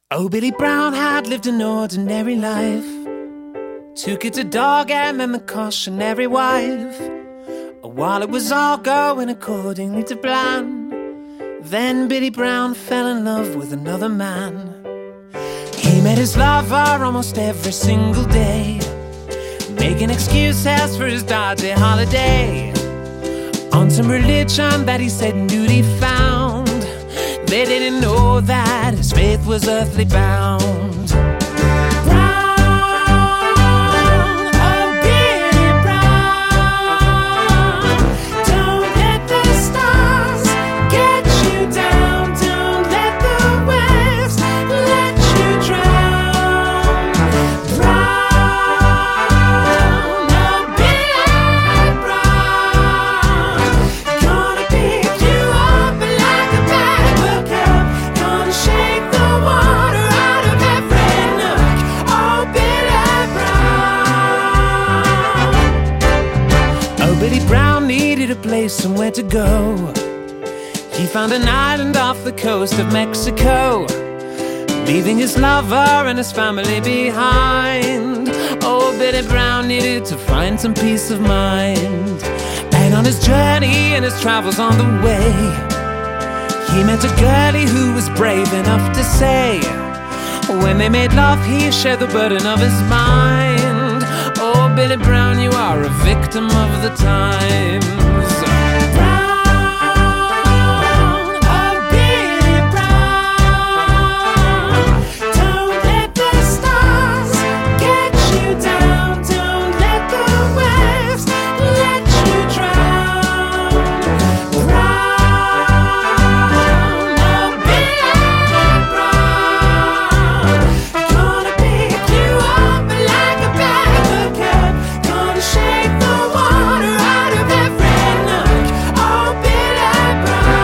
Oh, Billy Brown had lived an ordinary life. Two kids, a dog, and then the cautionary wife. While it was all going accordingly to plan, then Billy Brown fell in love with another man. He met his lover almost every single day, making excuses for his dodgy holiday. On some religion that he said and duty found, they didn't know that his faith was earthly bound. Brown, oh Billy Brown, don't let the stars get you down. Don't let the waves let you drown. Brown, oh Billy Brown, gonna pick you up like a paper cup, gonna shake the water out of every nook. Oh Billy Brown. Oh, Billy Brown needed a place, somewhere to go. He found an island off the coast of Mexico, leaving his lover and his family behind. Oh, Billy Brown needed to find some peace of mind. And on his journey and his travels on the way, he met a girlie who was brave enough to say, when they made love, he shared the burden of his mind. Oh, Billy Brown, you are a victim of the times. Brown, oh Billy Brown, don't let the stars get you down. Don't let the waves let you drown. Brown, oh Billy Brown, gonna pick you up like a paper cup, gonna shake the water out of every nook. Oh Billy Brown.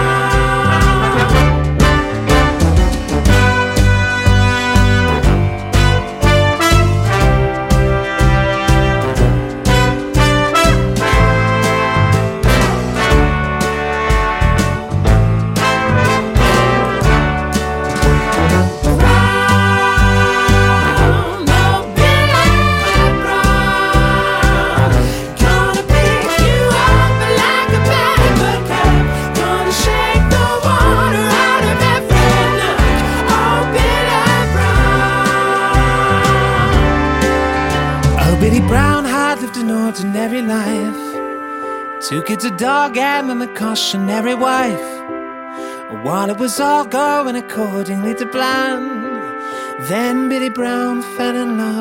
Brown, oh Billy Brown, gonna pick you up like a paper cup, gonna shake the water out of every nook. Oh Billy Brown. Oh, Billy Brown had lived an ordinary life. Two kids, a dog, and then the cautionary wife. While it was all going accordingly to plan, then Billy Brown fell in love